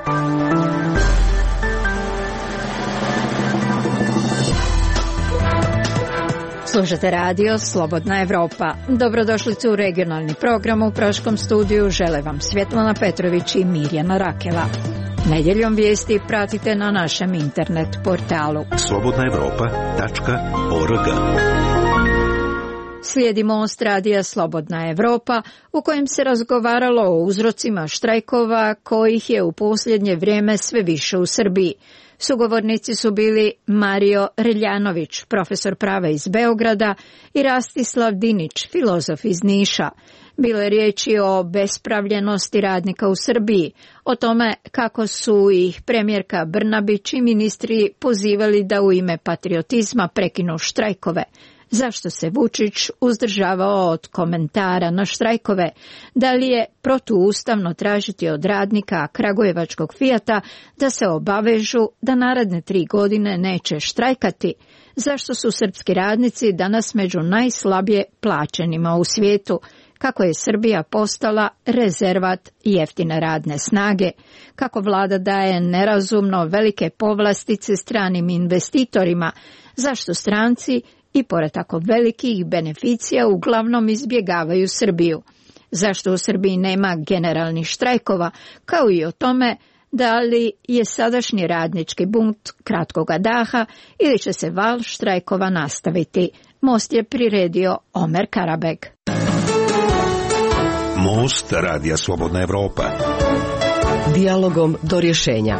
Slušate radio Slobodna Evropa. Dobrodošlicu u regionalni program. U Praškom studiju žele vam Svjetlana Petrović i Mirjana Rakela. Nedjeljom vijesti pratite na našem internet portalu slobodnaevropa.org. Slijedi Most radija Slobodna Evropa, u kojem se razgovaralo o uzrocima štrajkova kojih je u posljednje vrijeme sve više u Srbiji. Sugovornici su bili Mario Reljanović, profesor prava iz Beograda, i Rastislav Dinić, filozof iz Niša. Bilo je riječi o bespravljenosti radnika u Srbiji, o tome kako su ih premijerka Brnabić i ministri pozivali da u ime patriotizma prekinu štrajkove. Zašto se Vučić uzdržavao od komentara na štrajkove? Da li je protuustavno tražiti od radnika kragujevačkog Fijata da se obavežu da naredne 3 godine neće štrajkati? Zašto su srpski radnici danas među najslabije plaćenima u svijetu? Kako je Srbija postala rezervat jeftine radne snage? Kako vlada daje nerazumno velike povlastice stranim investitorima? Zašto stranci i pored tako velikih beneficija uglavnom izbjegavaju Srbiju? Zašto u Srbiji nema generalnih štrajkova, kao i o tome da li je sadašnji radnički bunt kratkoga daha ili će se val štrajkova nastaviti? Most je priredio Omer Karabeg. Most radija Slobodna Evropa. Dijalogom do rješenja.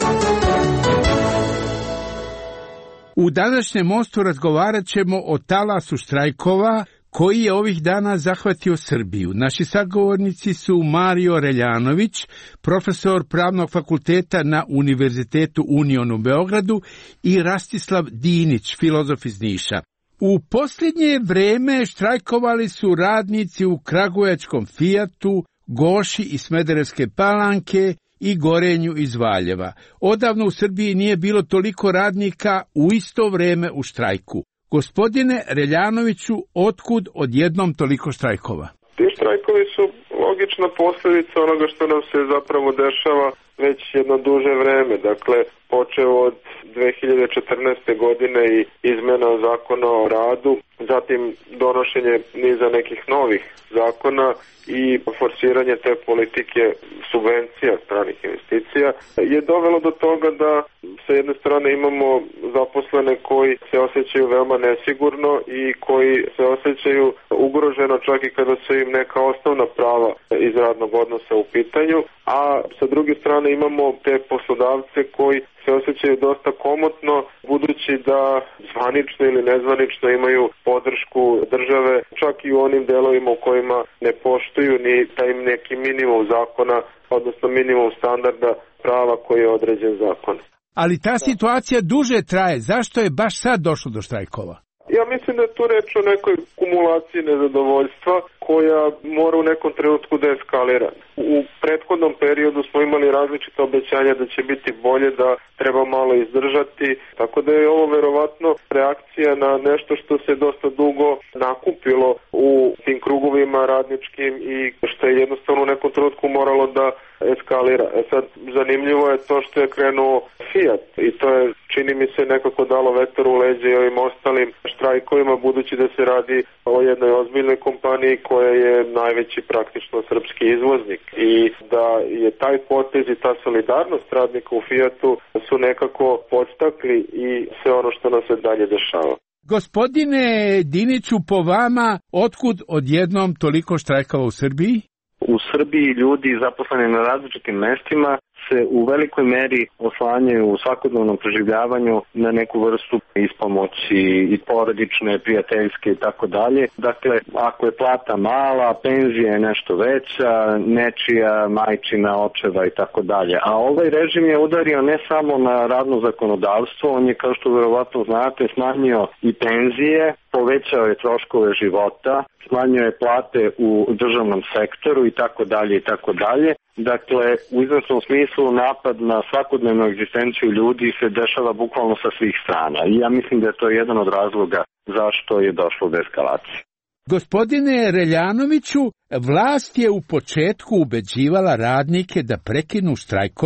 U današnjem mostu razgovarat ćemo o talasu štrajkova koji je ovih dana zahvatio Srbiju. Naši sagovornici su Mario Reljanović, profesor Pravnog fakulteta na Univerzitetu Union u Beogradu, i Rastislav Dinić, filozof iz Niša. U posljednje vrijeme štrajkovali su radnici u kragujevačkom Fijatu, Goši iz Smederevske Palanke i Gorenju iz Valjeva. Odavno u Srbiji nije bilo toliko radnika u isto vrijeme u štrajku. Gospodine Reljanoviću, otkud odjednom toliko štrajkova? Ti štrajkovi su logična posljedica onoga što nam se zapravo dešava već jedno duže vreme. Dakle, počeo od 2014. godine i izmena zakona o radu, zatim donošenje niza nekih novih zakona i forsiranje te politike subvencija stranih investicija je dovelo do toga da sa jedne strane imamo zaposlene koji se osjećaju veoma nesigurno i koji se osjećaju ugroženo čak i kada su im neka osnovna prava iz radnog odnosa u pitanju, a sa druge strane imamo te poslodavce koji se osjećaju dosta komotno, budući da zvanično ili nezvanično imaju podršku države, čak i u onim delovima u kojima ne poštuju ni taj neki minimum zakona, odnosno minimum standarda prava koji je određen zakon. Ali ta situacija duže traje. Zašto je baš sad došlo do štrajkova? Ja mislim da je tu reč o nekoj kumulaciji nezadovoljstva koja mora u nekom trenutku da eskalira. U prethodnom periodu smo imali različite obećanja da će biti bolje, da treba malo izdržati, tako da je ovo verovatno reakcija na nešto što se dosta dugo nakupilo u tim krugovima radničkim i što je jednostavno u nekom trenutku moralo da eskalira. Sad, zanimljivo je to što je krenuo Fiat i to je, čini mi se, nekako dalo vetar u leđe i ovim ostalim štrajkovima, budući da se radi o jednoj ozbiljnoj kompaniji koja je najveći praktično srpski izvoznik i da je taj potez i ta solidarnost radnika u Fiatu su nekako podstakli i sve ono što nam se dalje dešava. Gospodine Diniću, po vama, otkud odjednom toliko štrajkova u Srbiji? U Srbiji ljudi zaposleni na različitim mestima se u velikoj meri oslanjaju u svakodnevnom preživljavanju na neku vrstu ispomoći i porodične, prijateljske i tako dalje. Dakle, ako je plata mala, penzija je nešto veća, nečija, majčina, očeva i tako dalje. A ovaj režim je udario ne samo na radno zakonodavstvo, on je, kao što verovatno znate, smanjio i penzije, povećao je troškove života, smanjio je plate u državnom sektoru i tako dalje i tako dalje. Dakle, u izvesnom smislu napad na svakodnevnu egzistenciju ljudi se dešava bukvalno sa svih strana. I ja mislim da je to jedan od razloga zašto je došlo do eskalacije. Gospodine Reljanoviću, vlast je u početku ubeđivala radnike da prekinu štrajkove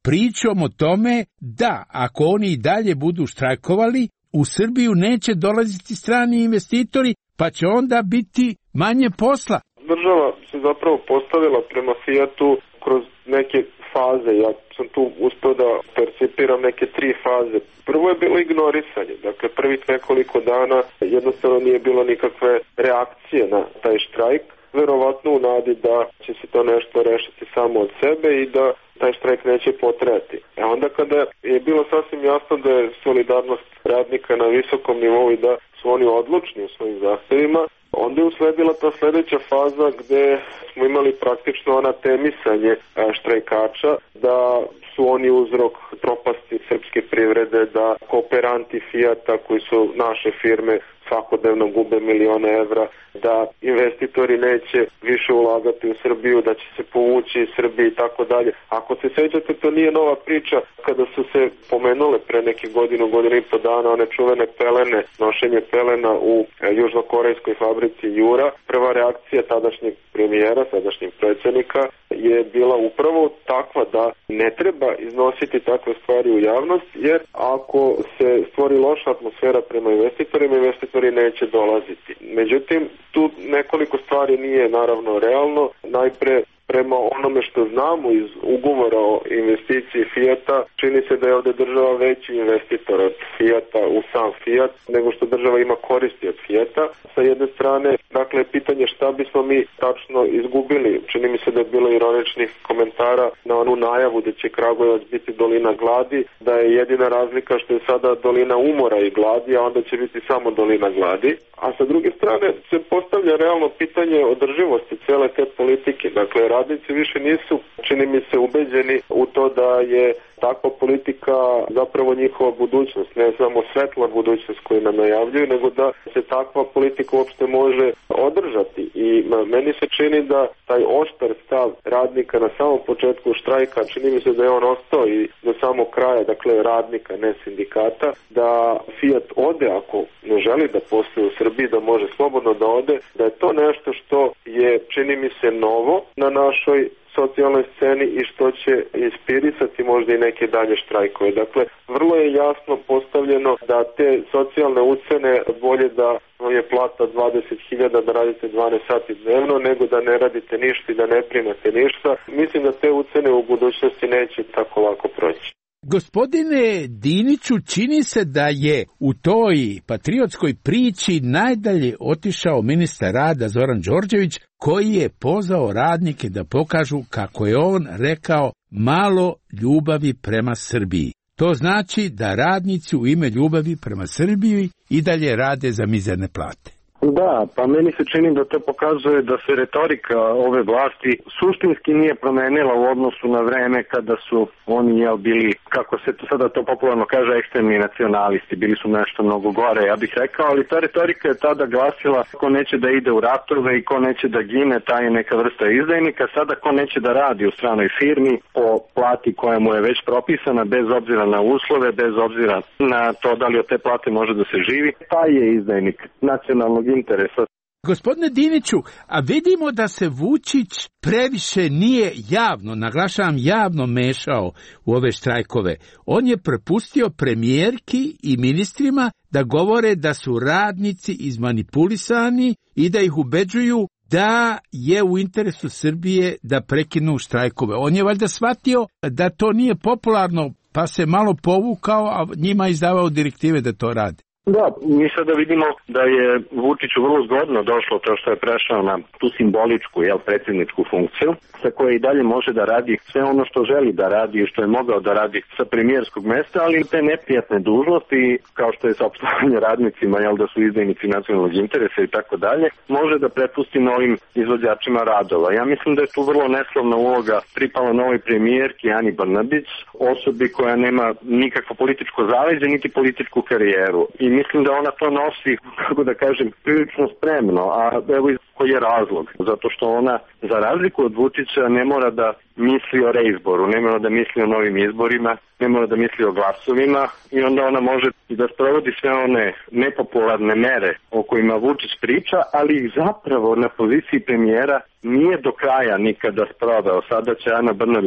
pričom o tome da ako oni i dalje budu štrajkovali, u Srbiju neće dolaziti strani investitori, pa će onda biti manje posla. Država se zapravo postavila prema Fijatu kroz neke faze. Ja sam tu uspio da percipiram neke 3 faze. Prvo je bilo ignorisanje. Dakle, prvih nekoliko dana jednostavno nije bilo nikakve reakcije na taj štrajk. Verovatno u nadi da će se to nešto rešiti samo od sebe i da taj štrajk neće potrajati. A onda kada je bilo sasvim jasno da je solidarnost radnika na visokom nivou i da su oni odlučni u svojim zahtevima, onda je usledila ta sledeća faza gde smo imali praktično anatemisanje štrajkača, da su oni uzrok propasti srpske privrede, da kooperanti Fijata koji su naše firme svakodnevno gube milione evra, da investitori neće više ulagati u Srbiju, da će se povući iz Srbije i tako dalje. Ako se sećate, to nije nova priča kada su se pomenule pre neki godinu i po dana one čuvene pelene, nošenje pelena u južnokorejskoj fabrici Jura. Prva reakcija tadašnjeg premijera, sadašnjeg predsjednika je bila upravo takva da ne treba iznositi takve stvari u javnost, jer ako se stvori loša atmosfera prema investitorima, investitori neće dolaziti. Međutim, tu nekoliko stvari nije naravno realno. Najpre, prema onome što znamo iz ugovora o investiciji Fijata, čini se da je ovde država veći investitor od Fijata u sam Fijat, nego što država ima koristi od Fijata. Sa jedne strane, dakle, pitanje šta bismo mi tačno izgubili. Čini mi se da je bilo ironičnih komentara na onu najavu da će Kragujevac biti dolina gladi, da je jedina razlika što je sada dolina umora i gladi, a onda će biti samo dolina gladi. A sa druge strane se postavlja realno pitanje održivosti cele te politike. Dakle, radnici više nisu, čini mi se, ubeđeni u to da je takva politika zapravo njihova budućnost, ne samo svetla budućnost koju nam najavljuju, nego da se takva politika uopšte može održati. I meni se čini da taj oštar stav radnika na samom početku štrajka, čini mi se da je on ostao i do samog kraja, dakle radnika, ne sindikata, da Fijat ode ako ne želi da posluje u Srbiji, da može slobodno da ode, da je to nešto što je, čini mi se, novo na našoj socijalnoj sceni i što će inspirisati možda i neke dalje štrajkove. Dakle, vrlo je jasno postavljeno da te socijalne ucene bolje da je plata 20.000 da radite 12 sati dnevno, nego da ne radite ništa i da ne primate ništa. Mislim da te ucene u budućnosti neće tako lako proći. Gospodine Diniću, čini se da je u toj patriotskoj priči najdalje otišao ministar rada Zoran Đorđević, koji je pozvao radnike da pokažu, kako je on rekao, malo ljubavi prema Srbiji. To znači da radnici u ime ljubavi prema Srbiji i dalje rade za mizerne plate. Da, pa meni se čini da to pokazuje da se retorika ove vlasti suštinski nije promenila u odnosu na vreme kada su oni bili, kako se to sada to popularno kaže, ekstremni nacionalisti, bili su nešto mnogo gore, ja bih rekao, ali ta retorika je tada glasila ko neće da ide u ratove i ko neće da gine, taj je neka vrsta izdajnika. Sada ko neće da radi u stranoj firmi po plati koja mu je već propisana, bez obzira na uslove, bez obzira na to da li od te plate može da se živi, taj je izdajnik nacionalnog interesa. Gospodine Diniću, a vidimo da se Vučić previše nije javno, naglašavam javno, mešao u ove štrajkove. On je prepustio premijerki i ministrima da govore da su radnici izmanipulisani i da ih ubeđuju da je u interesu Srbije da prekinu štrajkove. On je valjda shvatio da to nije popularno, pa se malo povukao, a njima izdavao direktive da to rade. Da, mi sada vidimo da je Vučiću vrlo zgodno došlo to što je prešao na tu simboličku, predsjedničku funkciju, sa koje i dalje može da radi sve ono što želi da radi i što je mogao da radi sa premijerskog mesta, ali te neprijatne dužnosti, kao što je saopštavanje radnicima, da su izdajnici nacionalnog interesa i tako dalje, može da prepusti novim izvođačima radova. Ja mislim da je tu vrlo neslavna uloga pripala novoj premijerki Ani Brnabić, osobi koja nema nikakvo političko zaleđe, niti političku karijeru. I mislim da ona to nosi, kako da kažem, prilično spremno, a evo koji je razlog. Zato što ona, za razliku od Vučića, ne mora da misli o reizboru, ne mora da misli o novim izborima, ne mora da misli o glasovima i onda ona može i da sprovodi sve one nepopularne mere o kojima Vučić priča, ali ih zapravo na poziciji premijera nije do kraja nikada sproveo. Sada će Ana Brnabić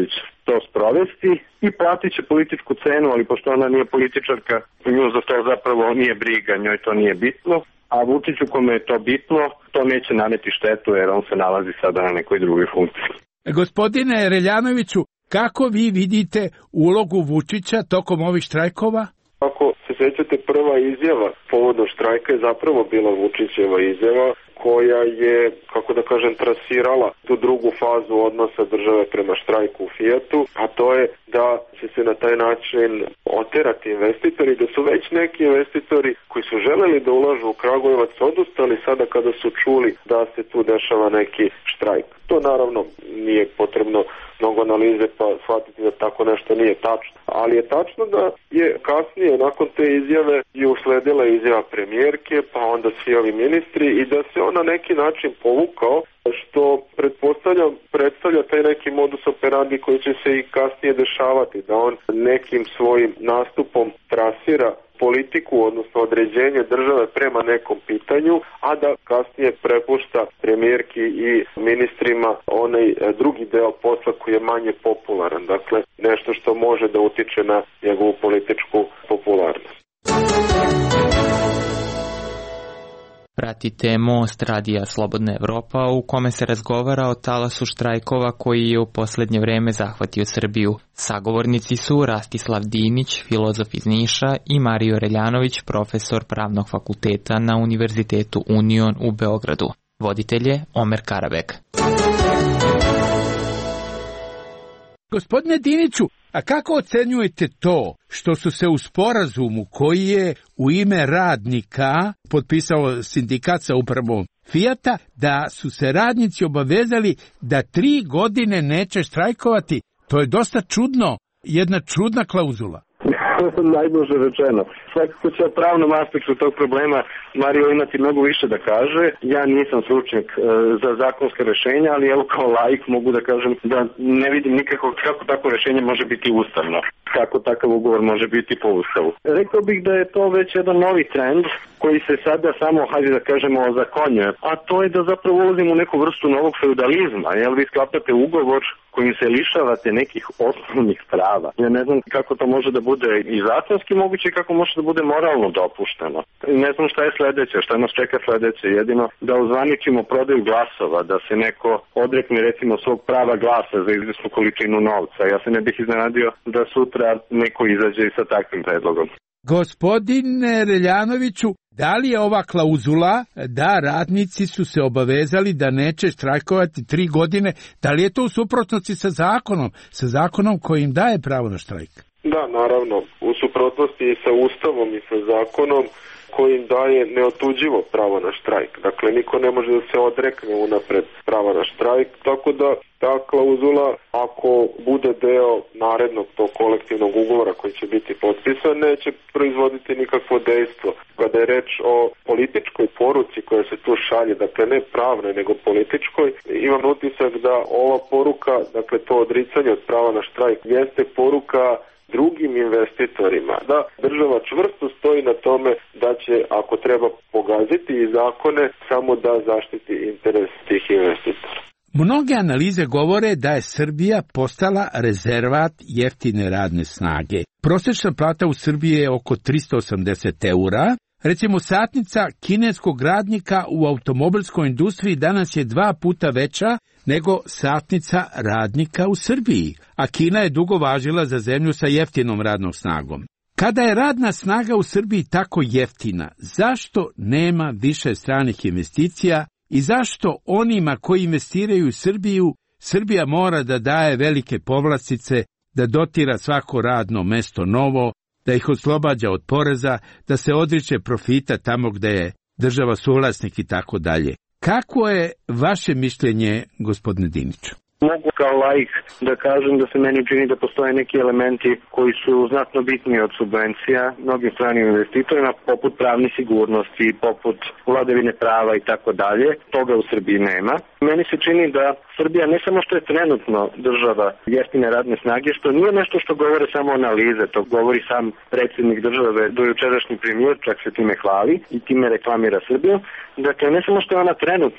to sprovesti i platit će političku cenu, ali pošto ona nije političarka, nju za to zapravo nije briga, njoj to nije bitno. A Vučiću kome je to bitno, to neće naneti štetu jer on se nalazi sada na nekoj drugoj funkciji. Gospodine Reljanoviću, kako vi vidite ulogu Vučića tokom ovih štrajkova? Ako se sjećate, prva izjava povodom štrajka je zapravo bila Vučićeva izjava koja je, kako da kažem, trasirala tu drugu fazu odnosa države prema štrajku u Fijatu, a to je da će se na taj način oterati investitori, da su već neki investitori koji su želeli da ulažu u Kragujevac odustali sada kada su čuli da se tu dešava neki štrajk. To naravno nije potrebno mnogo analize pa shvatiti da tako nešto nije tačno. Ali je tačno da je kasnije nakon te izjave i usledila izjava premijerke, pa onda svi ovi ministri i da se on na neki način povukao, što pretpostavljam predstavlja taj neki modus operandi koji će se i kasnije dešavati, da on nekim svojim nastupom trasira politiku, odnosno određenje države prema nekom pitanju, a da kasnije prepušta premijerki i ministrima onaj drugi deo posla koji je manje popularan. Dakle, nešto što može da utiče na njegovu političku popularnost. Pratite Most Radija Slobodna Evropa u kome se razgovara o talasu štrajkova koji je u poslednje vreme zahvatio Srbiju. Sagovornici su Rastislav Dinić, filozof iz Niša i Mario Reljanović, profesor Pravnog fakulteta na Univerzitetu Union u Beogradu. Voditelj je Omer Karabek. Gospodine Diniću, a kako ocenjujete to što su se u sporazumu koji je u ime radnika potpisao sindikat sa upravom Fijata, da su se radnici obavezali da 3 godine neće štrajkovati? To je dosta čudno, jedna čudna klauzula. Najbolje rečeno. Svakako će o pravnom aspektu tog problema Mario imati mnogo više da kaže. Ja nisam stručnjak za zakonske rešenja, ali evo kao laik mogu da kažem da ne vidim nikako kako tako rešenje može biti ustavno. Kako takav ugovor može biti po ustavu. Rekao bih da je to već jedan novi trend koji se sada samo, hajde da kažemo, ozakonjuje. A to je da zapravo ulazimo u neku vrstu novog feudalizma. Jel vi sklapate ugovor kojim se lišavate nekih osnovnih prava. Ja ne znam kako to može da bude i zakonski moguće i kako može da bude moralno dopušteno. Ne znam šta je sledeće, šta nas čeka sledeće. Jedino da ozvaničimo prodaju glasova, da se neko odrekne recimo svog prava glasa za izvesnu količinu novca. Ja se ne bih iznenadio da sutra neko izađe i sa takvim predlogom. Gospodine Reljanoviću, da li je ova klauzula da radnici su se obavezali da neće štrajkovati 3 godine, da li je to u suprotnosti sa zakonom koji im daje pravo na štrajk? Da, naravno, u suprotnosti i sa Ustavom i sa zakonom koji im daje neotuđivo pravo na štrajk. Dakle, niko ne može da se odrekne unapred prava na štrajk, tako da ta klauzula, ako bude deo narednog tog kolektivnog ugovora koji će biti potpisan, neće proizvoditi nikakvo dejstvo. Kada je reč o političkoj poruci koja se tu šalje, dakle ne pravnoj nego političkoj, imam utisak da ova poruka, dakle to odricanje od prava na štrajk, jeste poruka drugim investitorima, da država čvrsto stoji na tome da će, ako treba pogaziti i zakone, samo da zaštiti interes tih investitora. Mnoge analize govore da je Srbija postala rezervat jeftine radne snage. Prosječna plata u Srbiji je oko 380 eura. Recimo, satnica kineskog radnika u automobilskoj industriji danas je 2 puta veća nego satnica radnika u Srbiji, a Kina je dugo važila za zemlju sa jeftinom radnom snagom. Kada je radna snaga u Srbiji tako jeftina, zašto nema više stranih investicija i zašto onima koji investiraju u Srbiju, Srbija mora da daje velike povlastice, da dotira svako radno mesto novo, da ih oslobađa od poreza, da se odriče profita tamo gde je država suvlasnik i tako dalje. Kako je vaše mišljenje, gospodine Diniću? Mogu kao laik da kažem da se meni čini da postoje neki elementi koji su znatno bitniji od subvencija mnogim stranim investitorima, poput pravne sigurnosti, poput vladavine prava i tako dalje. Toga u Srbiji nema. Meni se čini da Srbija ne samo što je trenutno država jeftine radne snage, što nije nešto što govore samo analize, to govori sam predsjednik države, dojučerašnji premijer, čak se time hvali i time reklamira Srbiju. Dakle, ne samo što je ona trenutno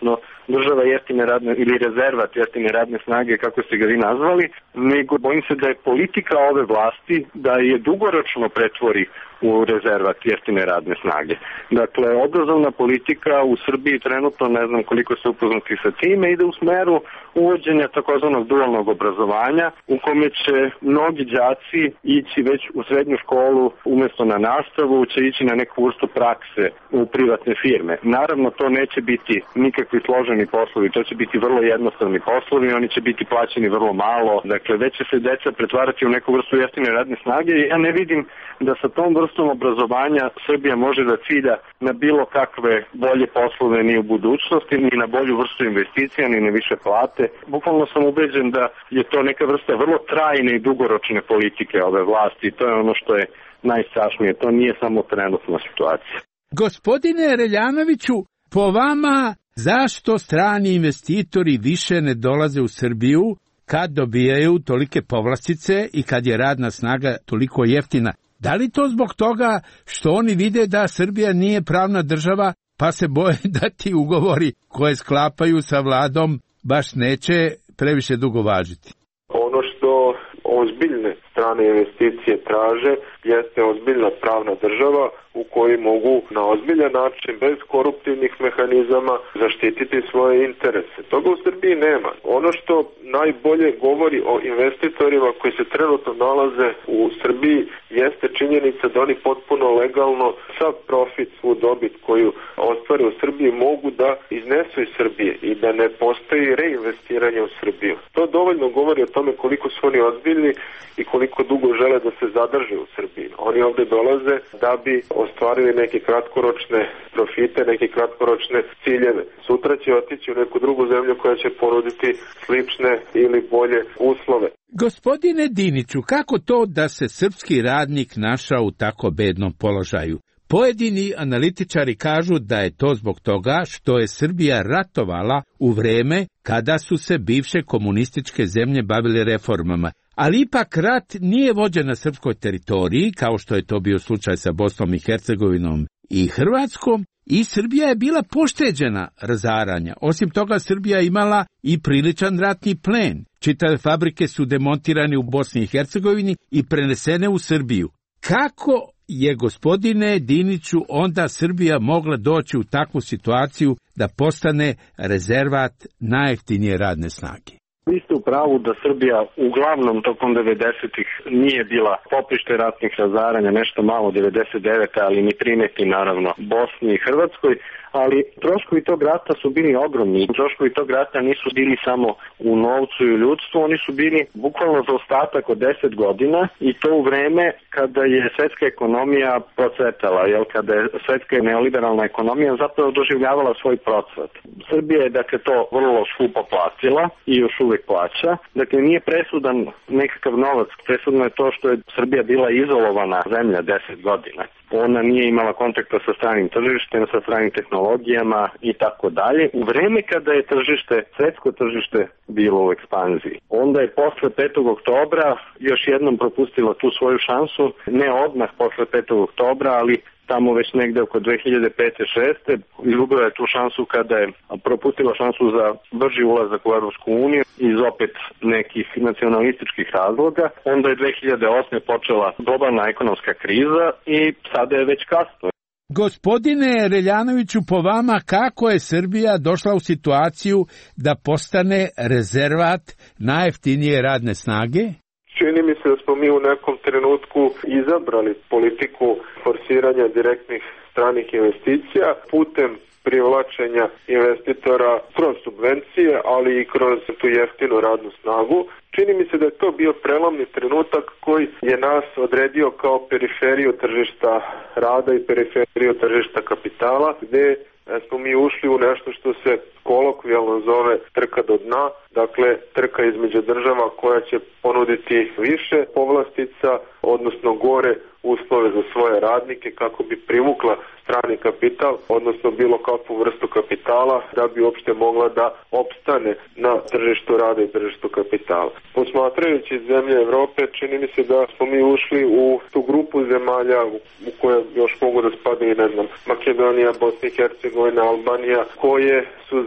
država jeftine radne ili rezervat jeftine radne snage, kako ste ga vi nazvali, nego bojim se da je politika ove vlasti da je dugoročno pretvori u rezervat jeftine radne snage. Dakle, obrazovna politika u Srbiji trenutno, ne znam koliko ste upoznati sa time, ide u smeru uvođenja takozvanog dualnog obrazovanja, u kome će mnogi đaci ići već u srednju školu umesto na nastavu, će ići na neku vrstu prakse u privatne firme. Naravno, to neće biti nikakvi složeni poslovi, to će biti vrlo jednostavni poslovi, oni će biti plaćeni vrlo malo, dakle, već će se deca pretvarati u neku vrstu jeftine radne snage i ja ne vidim da sa tom vrstom obrazovanja Srbija može da cilja na bilo kakve bolje poslove ni u budućnosti, ni na bolju vrstu investicija, ni na više plate. Bukvalno sam ubeđen da je to neka vrsta vrlo trajne i dugoročne politike ove vlasti i to je ono što je najstrašnije. To nije samo trenutna situacija. Gospodine Reljanoviću, po vama zašto strani investitori više ne dolaze u Srbiju kad dobijaju tolike povlastice i kad je radna snaga toliko jeftina? Da li to zbog toga što oni vide da Srbija nije pravna država, pa se boje da ti ugovori koje sklapaju sa vladom baš neće previše dugo važiti? Ono što ozbiljne strane investicije traže jeste ozbiljna pravna država u kojoj mogu na ozbiljan način, bez koruptivnih mehanizama, zaštititi svoje interese. Toga u Srbiji nema. Ono što najbolje govori o investitorima koji se trenutno nalaze u Srbiji jeste činjenica da oni potpuno legalno sav profit, svu dobit koju ostvare u Srbiji mogu da iznesu iz Srbije i da ne postoji reinvestiranje u Srbiju. To dovoljno govori o tome koliko su oni ozbiljni i koliko dugo žele da se zadrže u Srbiji. Oni ovde dolaze da bi ostvarili neke kratkoročne profite, neke kratkoročne ciljeve. Sutra će otići u neku drugu zemlju koja će ponuditi slične ili bolje uslove. Gospodine Diniću, kako to da se srpski radnik našao u tako bednom položaju? Pojedini analitičari kažu da je to zbog toga što je Srbija ratovala u vreme kada su se bivše komunističke zemlje bavile reformama. Ali ipak rat nije vođen na srpskoj teritoriji, kao što je to bio slučaj sa Bosnom i Hercegovinom i Hrvatskom, i Srbija je bila pošteđena razaranja. Osim toga, Srbija imala i priličan ratni plen. Čitave fabrike su demontirane u Bosni i Hercegovini i prenesene u Srbiju. Kako je, gospodine Diniću, onda Srbija mogla doći u takvu situaciju da postane rezervat najjeftinije radne snage? Vi ste u pravu da Srbija uglavnom tokom 90-ih nije bila poprište ratnih razaranja, nešto malo 99. ali ni primeti naravno Bosni i Hrvatskoj, ali troškovi tog rata su bili ogromni. Troškovi tog rata nisu bili samo u novcu i u ljudstvu, oni su bili bukvalno za ostatak od 10 godina i to u vreme kada je svetska ekonomija procvetala, kada je svetska neoliberalna ekonomija zapravo doživljavala svoj procvat. Srbija je dakle to vrlo skupo platila i još uvek plaća. Dakle, nije presudan nekakav novac, presudno je to što je Srbija bila izolovana zemlja 10 godina. Ona nije imala kontakta sa stranim tržištem, sa stranim tehnologijama i tako dalje. U vreme kada je svetsko tržište bilo u ekspanziji. Onda je posle 5. oktobra još jednom propustila tu svoju šansu, ne odmah posle 5. oktobra, ali tamo već negde oko 2005-2006. Izgubila je tu šansu kada je propustila šansu za brži ulazak u Evropsku uniju iz opet nekih nacionalističkih razloga. Onda je 2008. počela globalna ekonomska kriza i sada je već kasno. Gospodine Reljanoviću, po vama kako je Srbija došla u situaciju da postane rezervat najjeftinije radne snage? Čini mi se da smo mi u nekom trenutku izabrali politiku forsiranja direktnih stranih investicija putem privlačenja investitora kroz subvencije, ali i kroz tu jeftinu radnu snagu. Čini mi se da je to bio prelomni trenutak koji je nas odredio kao periferiju tržišta rada i periferiju tržišta kapitala, gde smo mi ušli u nešto što se kolokvijalno zove trka do dna, dakle trka između država koja će ponuditi više povlastica, odnosno gore uslove za svoje radnike kako bi privukla strani kapital, odnosno bilo kakvu vrstu kapitala da bi uopšte mogla da opstane na tržištu rada i tržištu kapitala. Posmatrajući zemlje Evrope, čini mi se da smo mi ušli u tu grupu zemalja u koje još mogu da spadaju, Makedonija, Bosna i Hercegovina, Albanija, koje su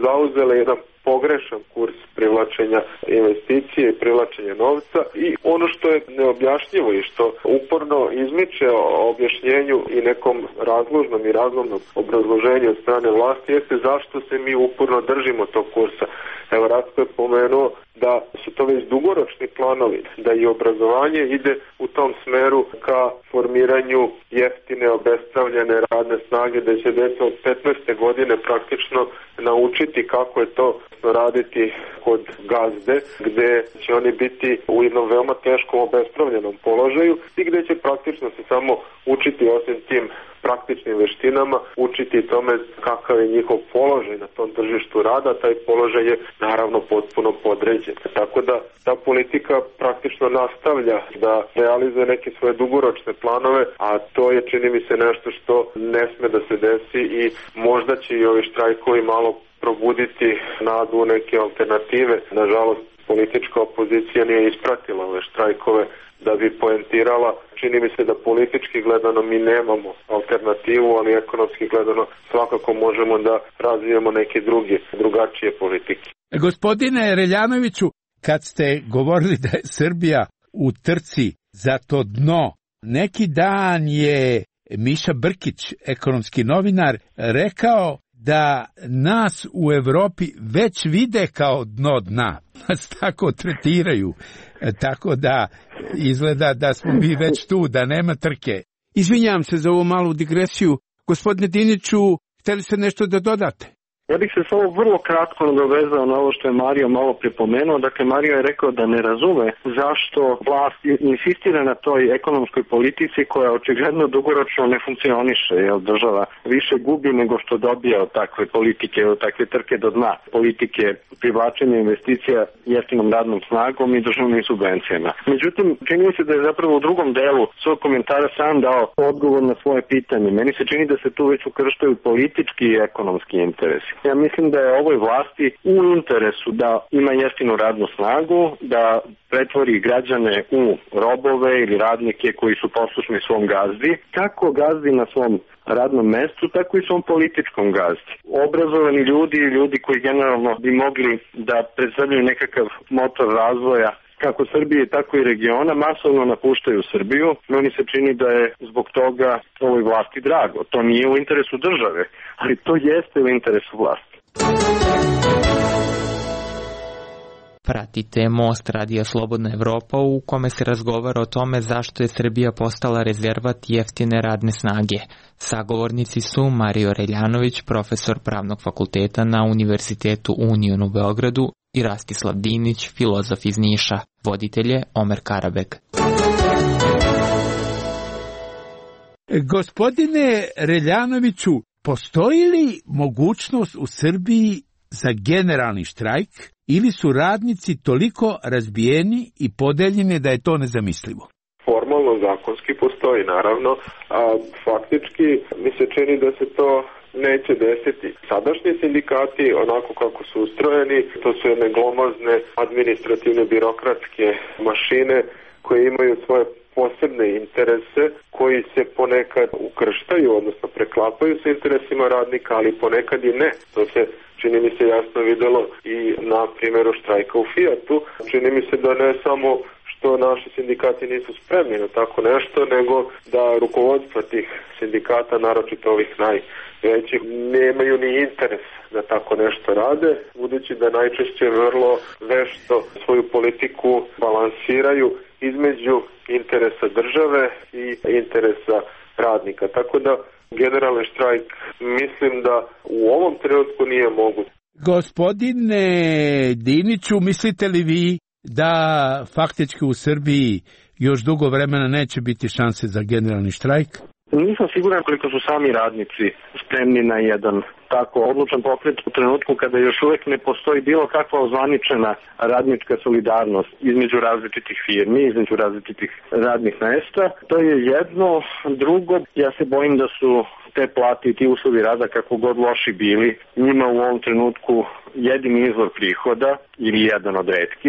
zauzele jedan pogrešan kurs privlačenja investicije i privlačenja novca i ono što je neobjašnjivo i što uporno izmiče objašnjenju i nekom razložnom i razlomnom obrazloženju od strane vlasti jeste zašto se mi uporno držimo tog kursa. Evo, Ratko je pomenuo da su to već dugoročni planovi, da i obrazovanje ide u tom smeru ka formiranju jeftine, obespravljene radne snage, da će deca od 15. godine praktično naučiti kako je to raditi kod gazde, gde će oni biti u jednom veoma teškom obespravljenom položaju i gde će praktično se samo učiti osim tim praktičnim veštinama, učiti tome kakav je njihov položaj na tom tržištu rada, taj položaj je naravno potpuno podređen. Tako da ta politika praktično nastavlja da realizuje neke svoje dugoročne planove, a to je, čini mi se, nešto što ne sme da se desi i možda će i ovi štrajkovi malo probuditi nadu u neke alternative. Nažalost, politička opozicija nije ispratila ove štrajkove da bi poentirala. Čini mi se da politički gledano mi nemamo alternativu, ali ekonomski gledano svakako možemo da razvijemo neke drugačije politike. Gospodine Reljanoviću, kad ste govorili da je Srbija u trci za to dno, neki dan je Miša Brkić, ekonomski novinar, rekao da nas u Evropi već vide kao dno dna, nas tako tretiraju, tako da izgleda da smo mi već tu, da nema trke. Izvinjavam se za ovu malu digresiju. Gospodine Diniću, hteli ste nešto da dodate? Ja bih se samo vrlo kratko nadovezao na ovo što je Mario malo pripomenuo. Dakle, Mario je rekao da ne razume zašto vlast insistira na toj ekonomskoj politici koja očigledno dugoročno ne funkcioniše, jer država više gubi nego što dobija od takve politike, od takve trke do dna, politike privlačenja investicija jeftinom radnom snagom i državnim subvencijama. Međutim, čini mi se da je zapravo u drugom delu svog komentara sam dao odgovor na svoje pitanje. Meni se čini da se tu već ukrštaju politički i ekonomski interesi. Ja mislim da je ovoj vlasti u interesu da ima jeftinu radnu snagu, da pretvori građane u robove ili radnike koji su poslušni svom gazdi, kako gazdi na svom radnom mestu, tako i svom političkom gazdi. Obrazovani ljudi koji generalno bi mogli da predstavljaju nekakav motor razvoja kako Srbije, tako i regiona, masovno napuštaju Srbiju. Meni se čini da je zbog toga ovoj vlasti drago. To nije u interesu države, ali to jeste u interesu vlasti. Pratite Most Radija Slobodna Evropa u kome se razgovara o tome zašto je Srbija postala rezervat jeftine radne snage. Sagovornici su Mario Reljanović, profesor Pravnog fakulteta na Univerzitetu Union u Beogradu, i Rastislav Dinić, filozof iz Niša. Voditelj je Omer Karabek. Gospodine Reljanoviću, postoji li mogućnost u Srbiji za generalni štrajk ili su radnici toliko razbijeni i podeljeni da je to nezamislivo? Formalno zakonski postoji, naravno, a faktički mi se čini da se to neće desiti. Sadašnji sindikati, onako kako su ustrojeni, to su jedne glomazne administrativne birokratske mašine koje imaju svoje posebne interese koji se ponekad ukrštaju, odnosno preklapaju sa interesima radnika, ali ponekad i ne. To se, čini mi se, jasno videlo i na primjeru štrajka u Fijatu. Čini mi se da ne samo što naši sindikati nisu spremni na tako nešto, nego da rukovodstva tih sindikata, naročito ovih najvećih, nemaju ni interes da tako nešto rade, budući da najčešće vrlo vešto svoju politiku balansiraju između interesa države i interesa radnika. Tako da generalni štrajk mislim da u ovom trenutku nije moguć. Gospodine Diniću, mislite li vi da faktički u Srbiji još dugo vremena neće biti šanse za generalni štrajk? Nisam siguran koliko su sami radnici spremni na jedan tako odlučan pokret u trenutku kada još uvek ne postoji bilo kakva ozvaničena radnička solidarnost između različitih firmi, između različitih radnih mesta. To je jedno. Drugo, ja se bojim da su te plate i ti uslovi rada, kako god loši bili, njima u ovom trenutku jedini izvor prihoda ili jedan od retkih.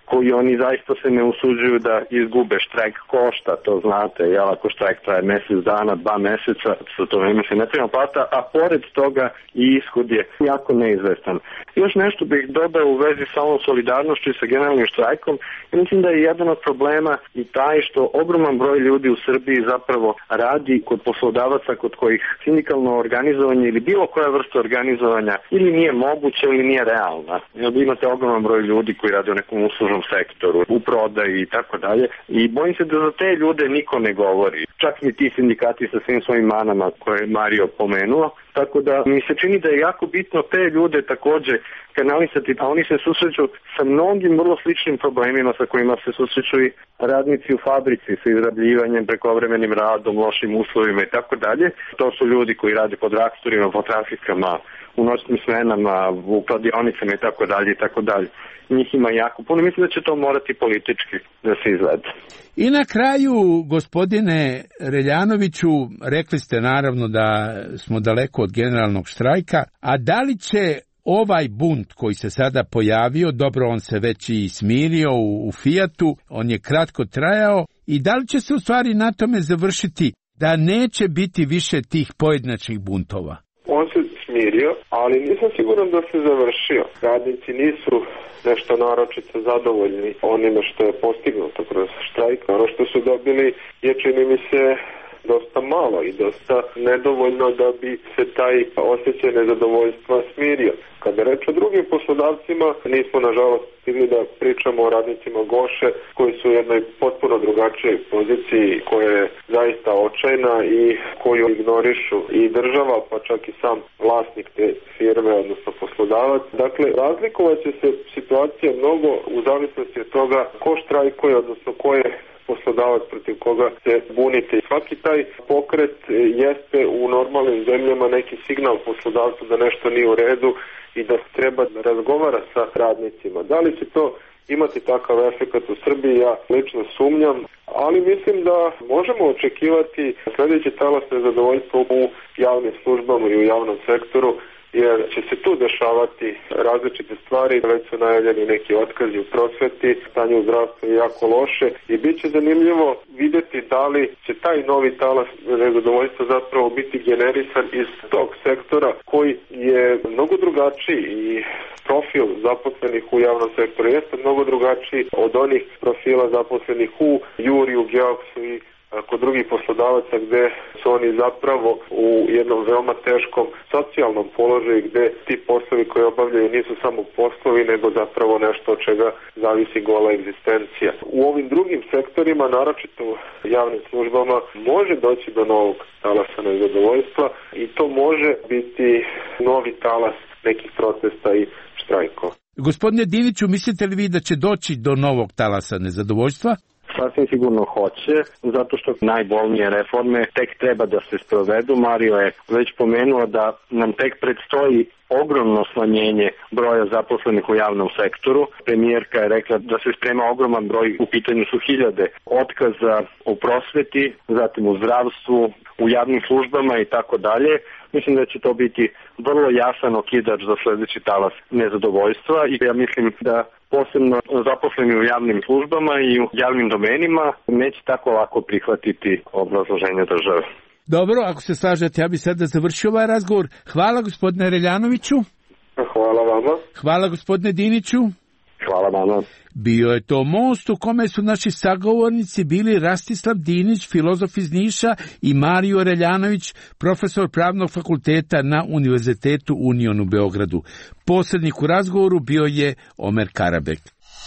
koji oni zaista se ne usuđuju da izgube. Štrajk košta, to znate, jel, ako štrajk traje mesec dana, 2 meseca, za to vreme se ne prima plata, a pored toga i ishod je jako neizvestan. Još nešto bih dodao u vezi sa ovom solidarnošću i sa generalnim štrajkom. Ja mislim da je jedan od problema i taj što ogroman broj ljudi u Srbiji zapravo radi kod poslodavaca kod kojih sindikalno organizovanje ili bilo koja vrsta organizovanja ili nije moguće ili nije realna. Jer imate ogroman broj ljudi koji rade u nekom uslužnom sektoru, u prodaji i tako dalje. I bojim se da za te ljude niko ne govori. Čak ni ti sindikati sa svim svojim manama koje je Mario pomenuo. Tako da mi se čini da je jako bitno te ljude takođe kanalisati, a oni se susreću sa mnogim vrlo sličnim problemima sa kojima se susreću i radnici u fabrici, sa izrabljivanjem, prekovremenim radom, lošim uslovima i tako dalje. To su ljudi koji rade pod reaktorima, po trafikama, u noćnim smenama, u kladionicama i tako dalje i tako dalje. Njih ima jako puno. Mislim da će to morati politički da se izvede. I na kraju, gospodine Reljanoviću, rekli ste naravno da smo daleko od generalnog štrajka, a da li će ovaj bunt koji se sada pojavio, dobro, on se već i smirio u Fijatu, on je kratko trajao, i da li će se u stvari na tome završiti da neće biti više tih pojedinačnih buntova? On se smirio, ali nisam siguran da se završio. Radnici nisu nešto naročito zadovoljni onime što je postignuto kroz štrajk. Ono što su dobili je, čini mi se, dosta malo i dosta nedovoljno da bi se taj osjećaj nezadovoljstva smirio. Kada reč o drugim poslodavcima, nismo nažalost stigli da pričamo o radnicima Goše koji su u jednoj potpuno drugačijoj poziciji, koja je zaista očajna i koju ignorišu i država, pa čak i sam vlasnik te firme, odnosno poslodavac. Dakle, razlikovat će se situacija mnogo u zavisnosti od toga ko štrajkuje, odnosno ko je poslodavac protiv koga se bunite. Svaki taj pokret jeste u normalnim zemljama neki signal poslodavcu da nešto nije u redu i da treba da razgovara sa radnicima. Da li će to imati takav efekat u Srbiji, ja lično sumnjam, ali mislim da možemo očekivati sljedeći talas nezadovoljstva u javnim službama i u javnom sektoru, jer će se tu dešavati različite stvari, već su najavljeni neki otkazi u prosveti, stanje u zdravstvu je jako loše i bit će zanimljivo vidjeti da li će taj novi talas nezadovoljstva zapravo biti generisan iz tog sektora koji je mnogo drugačiji i profil zaposlenih u javnom sektoru jeste mnogo drugačiji od onih profila zaposlenih u Juri, u Geoksu i kod drugih poslodavaca gde su oni zapravo u jednom veoma teškom socijalnom položaju gde ti poslovi koje obavljaju nisu samo poslovi nego zapravo nešto od čega zavisi gola egzistencija. U ovim drugim sektorima, naročito u javnim službama, može doći do novog talasa nezadovoljstva i to može biti novi talas nekih protesta i štrajkova. Gospodine Diniću, mislite li vi da će doći do novog talasa nezadovoljstva? Sasvim sigurno hoće, zato što najbolnije reforme tek treba da se sprovedu. Mario je već pomenuo da nam tek predstoji ogromno smanjenje broja zaposlenih u javnom sektoru. Premijerka je rekla da se sprema ogroman broj, u pitanju su 1000 otkaza u prosveti, zatim u zdravstvu, u javnim službama i tako dalje. Mislim da će to biti vrlo jasan okidač za sljedeći talas nezadovoljstva i ja mislim da posebno zaposleni u javnim službama i u javnim domenima neće tako lako prihvatiti obrazloženje države. Dobro, ako se slažete, ja bih sada završio ovaj razgovor. Hvala gospodine Reljanoviću. Hvala vama. Hvala gospodine Diniću. Hvala vama. Bio je to most u kome su naši sagovornici bili Rastislav Dinić, filozof iz Niša, i Mario Reljanović, profesor Pravnog fakulteta na Univerzitetu Union u Beogradu. Posrednik u razgovoru bio je Omer Karabek.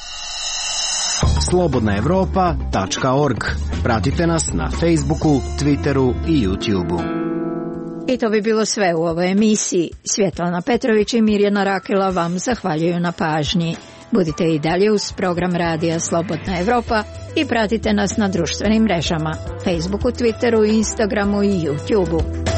Slobodnaevropa.org. Pratite nas na Facebooku, Twitteru i YouTubeu. I to bi bilo sve u ovoj emisiji. Svjetlana Petrović i Mirjana Rakela vam zahvaljuju na pažnji. Budite i dalje uz program Radija Slobodna Evropa i pratite nas na društvenim mrežama, Facebooku, Twitteru, Instagramu i YouTubeu.